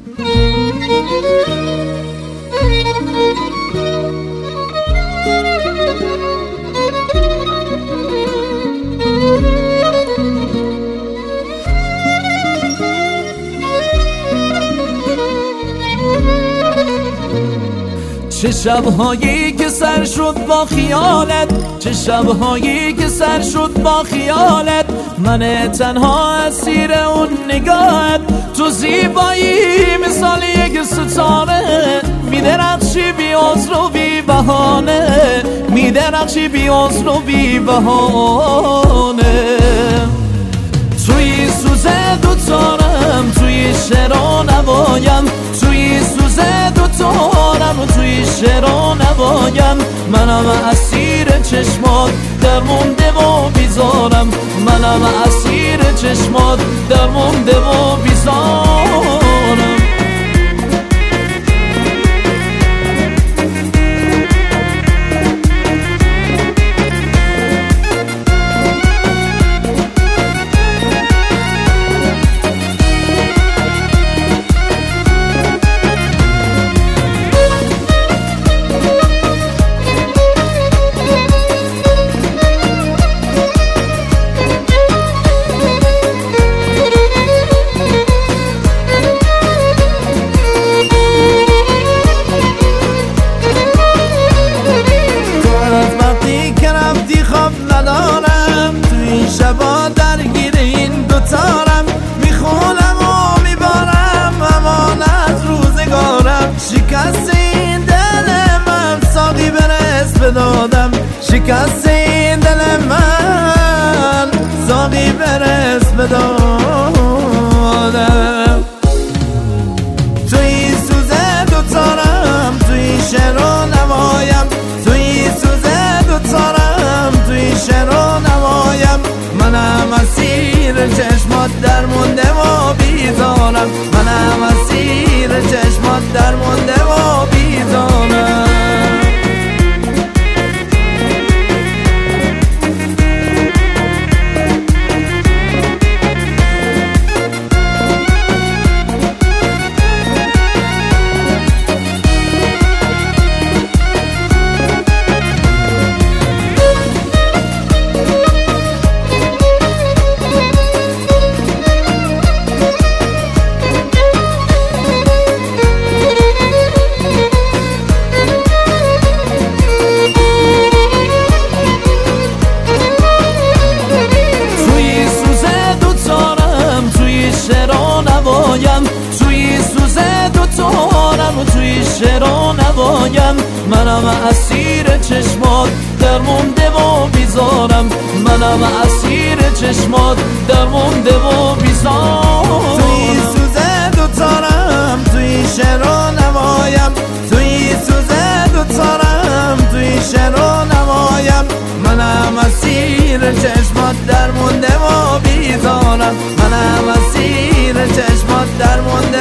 چه شب‌هایی که سر شد با خیالت، چه شب‌هایی که سر شد با خیالت، من تنها اسیر اون نگاهت. تو زیبایی مثال یک ستاره، میدرخشی بی عذر و بی بهانه، میدرخشی بی عذر و بی بهانه. توی سوز دوتارم، توی شعر و نوایم، توی سوز دوتارم و توی شعر و نوایم. منم اسیر چشمات در مونده و بیزارم، منم اسیر چشمات در مونده و بیزارم. شبا درگیر این دوتارم، میخونم و میبارم امان از روزگارم. شکست این دل من ساقی برس بدادم، شکست این دل من ساقی برس بدادم. توی سوز دوتارم، توی شعر و نوایم، توی سوز دوتارم، توی شعر و نوایم. منم اسیر چشمات در مونده و بیزارم، منم اسیر چشمات در مونده و بیزارم. توی سوز دوتارم و توی شعر و نوایم. منم اسیر چشمات در مونده و بیزارم، منم اسیر چشمات در مونده و بیزارم. توی سوز دوتارم، توی شعر و نوایم، توی سوز دوتارم، توی شعر و نوایم. منم اسیر چشمات در مونده و بیزارم، منم اسیر چشمات در مونده